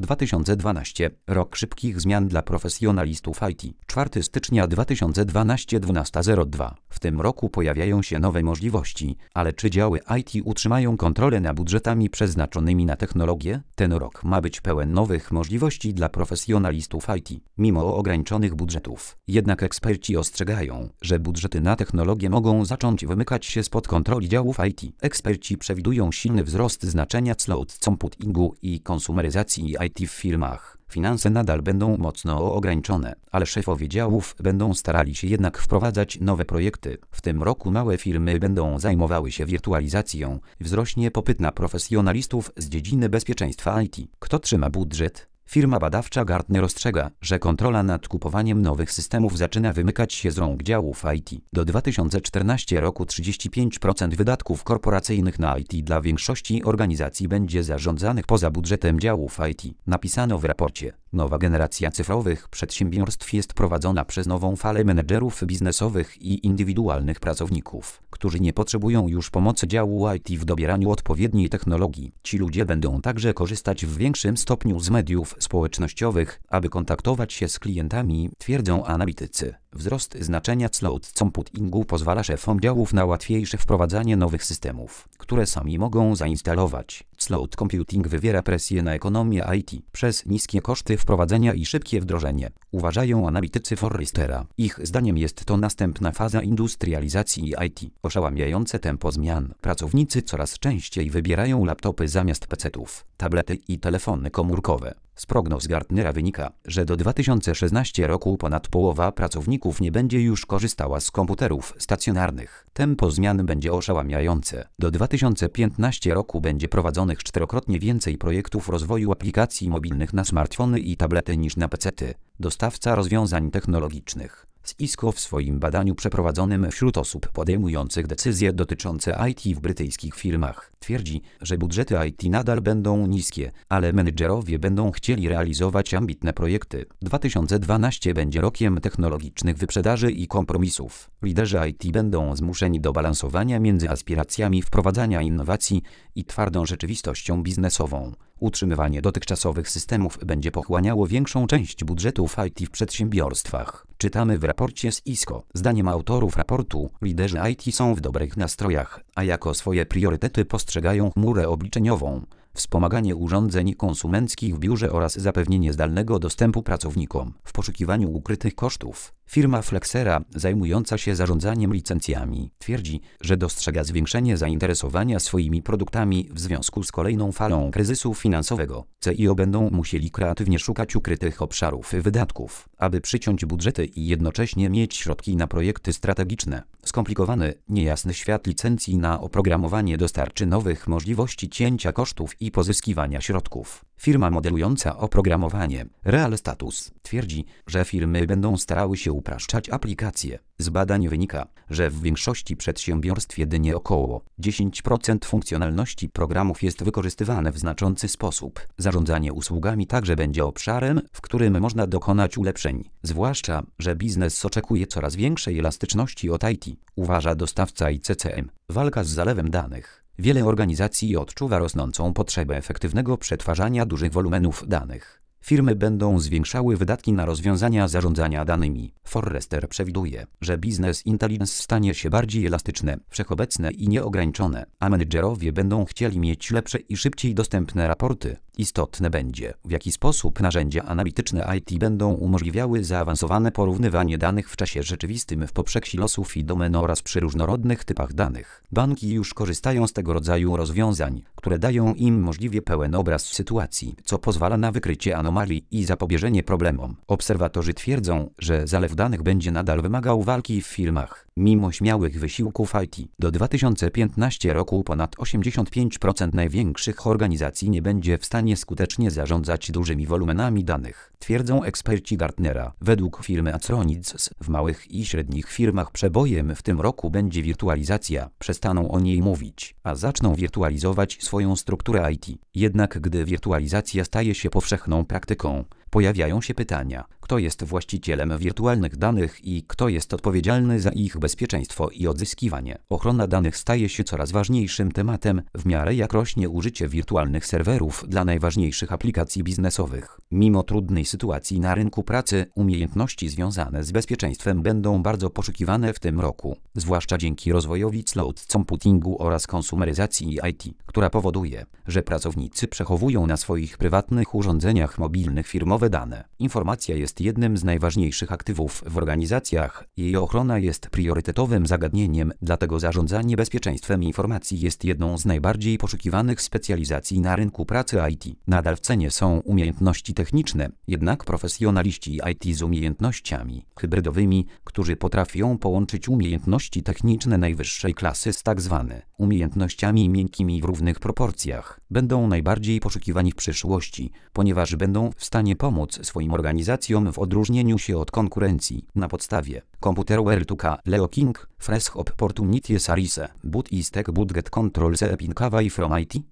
2012. Rok szybkich zmian dla profesjonalistów IT. 4 stycznia 2012, 12:02. W tym roku pojawiają się nowe możliwości, ale czy działy IT utrzymają kontrolę nad budżetami przeznaczonymi na technologię? Ten rok ma być pełen nowych możliwości dla profesjonalistów IT, mimo ograniczonych budżetów. Jednak eksperci ostrzegają, że budżety na technologię mogą zacząć wymykać się spod kontroli działów IT. Eksperci przewidują silny wzrost znaczenia cloud computingu i konsumeryzacji IT w firmach. Finanse nadal będą mocno ograniczone, ale szefowie działów będą starali się jednak wprowadzać nowe projekty. W tym roku małe firmy będą zajmowały się wirtualizacją. Wzrośnie popyt na profesjonalistów z dziedziny bezpieczeństwa IT. Kto trzyma budżet? Firma badawcza Gartner ostrzega, że kontrola nad kupowaniem nowych systemów zaczyna wymykać się z rąk działów IT. Do 2014 roku 35% wydatków korporacyjnych na IT dla większości organizacji będzie zarządzanych poza budżetem działów IT. Napisano w raporcie. Nowa generacja cyfrowych przedsiębiorstw jest prowadzona przez nową falę menedżerów biznesowych i indywidualnych pracowników, którzy nie potrzebują już pomocy działu IT w dobieraniu odpowiedniej technologii. Ci ludzie będą także korzystać w większym stopniu z mediów społecznościowych, aby kontaktować się z klientami, twierdzą analitycy. Wzrost znaczenia cloud computingu pozwala szefom działów na łatwiejsze wprowadzanie nowych systemów, które sami mogą zainstalować. Cloud computing wywiera presję na ekonomię IT przez niskie koszty wprowadzenia i szybkie wdrożenie, uważają analitycy Forrestera. Ich zdaniem jest to następna faza industrializacji IT. Oszałamiające tempo zmian. Pracownicy coraz częściej wybierają laptopy zamiast PC-ów, tablety i telefony komórkowe. Z prognoz Gartnera wynika, że do 2016 roku ponad połowa pracowników nie będzie już korzystała z komputerów stacjonarnych. Tempo zmian będzie oszałamiające. Do 2015 roku będzie prowadzonych 4-krotnie więcej projektów rozwoju aplikacji mobilnych na smartfony i tablety niż na PC-ty. Dostawca rozwiązań technologicznych Cisco w swoim badaniu przeprowadzonym wśród osób podejmujących decyzje dotyczące IT w brytyjskich firmach twierdzi, że budżety IT nadal będą niskie, ale menedżerowie będą chcieli realizować ambitne projekty. 2012 będzie rokiem technologicznych wyprzedaży i kompromisów. Liderzy IT będą zmuszeni do balansowania między aspiracjami wprowadzania innowacji i twardą rzeczywistością biznesową. Utrzymywanie dotychczasowych systemów będzie pochłaniało większą część budżetów IT w przedsiębiorstwach. Czytamy w raporcie z Cisco. Zdaniem autorów raportu, liderzy IT są w dobrych nastrojach, a jako swoje priorytety postrzegają chmurę obliczeniową, wspomaganie urządzeń konsumenckich w biurze oraz zapewnienie zdalnego dostępu pracownikom. W poszukiwaniu ukrytych kosztów, firma Flexera, zajmująca się zarządzaniem licencjami, twierdzi, że dostrzega zwiększenie zainteresowania swoimi produktami w związku z kolejną falą kryzysu finansowego. CIO będą musieli kreatywnie szukać ukrytych obszarów wydatków, aby przyciąć budżety i jednocześnie mieć środki na projekty strategiczne. Skomplikowany, niejasny świat licencji na oprogramowanie dostarczy nowych możliwości cięcia kosztów i pozyskiwania środków. Firma modelująca oprogramowanie Real Status twierdzi, że firmy będą starały się upraszczać aplikacje. Z badań wynika, że w większości przedsiębiorstw jedynie około 10% funkcjonalności programów jest wykorzystywane w znaczący sposób. Zarządzanie usługami także będzie obszarem, w którym można dokonać ulepszeń, zwłaszcza, że biznes oczekuje coraz większej elastyczności od IT, uważa dostawca ICCM. Walka z zalewem danych. Wiele organizacji odczuwa rosnącą potrzebę efektywnego przetwarzania dużych wolumenów danych. Firmy będą zwiększały wydatki na rozwiązania zarządzania danymi. Forrester przewiduje, że business intelligence stanie się bardziej elastyczne, wszechobecne i nieograniczone, a menedżerowie będą chcieli mieć lepsze i szybciej dostępne raporty. Istotne będzie, w jaki sposób narzędzia analityczne IT będą umożliwiały zaawansowane porównywanie danych w czasie rzeczywistym w poprzek silosów i domen oraz przy różnorodnych typach danych. Banki już korzystają z tego rodzaju rozwiązań, które dają im możliwie pełen obraz sytuacji, co pozwala na wykrycie anomalii i zapobieżenie problemom. Obserwatorzy twierdzą, że zalew danych będzie nadal wymagał walki w firmach, mimo śmiałych wysiłków IT. Do 2015 roku ponad 85% największych organizacji nie będzie w stanie skutecznie zarządzać dużymi wolumenami danych, twierdzą eksperci Gartnera. Według firmy Acronics w małych i średnich firmach przebojem w tym roku będzie wirtualizacja. Przestaną o niej mówić, a zaczną wirtualizować swoją strukturę IT. Jednak gdy wirtualizacja staje się powszechną praktyką, pojawiają się pytania, kto jest właścicielem wirtualnych danych i kto jest odpowiedzialny za ich bezpieczeństwo i odzyskiwanie. Ochrona danych staje się coraz ważniejszym tematem, w miarę jak rośnie użycie wirtualnych serwerów dla najważniejszych aplikacji biznesowych. Mimo trudnej sytuacji na rynku pracy, umiejętności związane z bezpieczeństwem będą bardzo poszukiwane w tym roku, zwłaszcza dzięki rozwojowi cloud computingu oraz konsumeryzacji IT, która powoduje, że pracownicy przechowują na swoich prywatnych urządzeniach mobilnych firmowe dane. Informacja jest jednym z najważniejszych aktywów w organizacjach, jej ochrona jest priorytetowym zagadnieniem, dlatego zarządzanie bezpieczeństwem informacji jest jedną z najbardziej poszukiwanych specjalizacji na rynku pracy IT. Nadal w cenie są umiejętności techniczne, jednak profesjonaliści IT z umiejętnościami hybrydowymi, którzy potrafią połączyć umiejętności techniczne najwyższej klasy z tzw. umiejętnościami miękkimi w równych proporcjach, będą najbardziej poszukiwani w przyszłości, ponieważ będą w stanie pomóc swoim organizacjom w odróżnieniu się od konkurencji. Na podstawie Computerware to Leo King, Fresh Opportunities Arise, But is Tech Budget Control Seeping Away from IT.